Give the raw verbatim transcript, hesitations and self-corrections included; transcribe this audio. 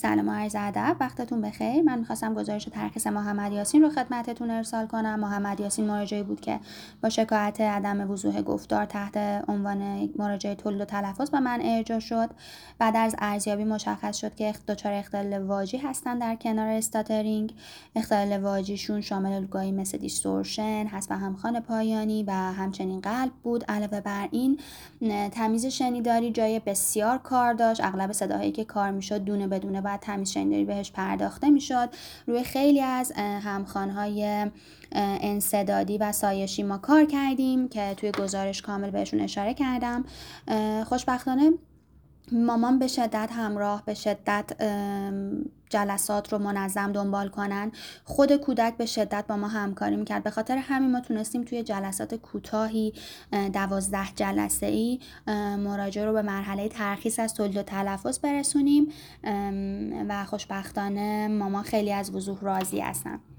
سلام و عرض ادب، وقتتون بخیر. من میخواستم گزارش ترخیص محمد یاسین رو خدمتتون ارسال کنم. محمد یاسین مراجعی بود که با شکایت عدم وضوح گفتار تحت عنوان مراجعه تولید و تلفظ به من ارجاع شد. بعد از ارزیابی مشخص شد که دچار اختلال واژی هستن در کنار استاترینگ. اختلال واژیشون شامل الگوهایی مثل دیستورشن، حذف همخوان پایانی و همچنین قلب بود. علاوه بر این تمیز شنیداری جای بسیار کار داشت. اغلب صداهایی که کار میشد دونه بدونه بعد تمیز شنیداری بهش پرداخته میشد. روی خیلی از همخوان‌های انسدادی و سایشی ما کار کردیم که توی گزارش کامل بهشون اشاره کردم. خوشبختانه مامان به شدت همراه، به شدت جلسات رو منظم دنبال کنن. خود کودک به شدت با ما همکاری میکرد. به خاطر همین ما تونستیم توی جلسات کوتاهی دوازده جلسه ای مراجعه رو به مرحله ترخیص از تولید و تلفظ برسونیم و خوشبختانه مامان خیلی از وضوح راضی هستن.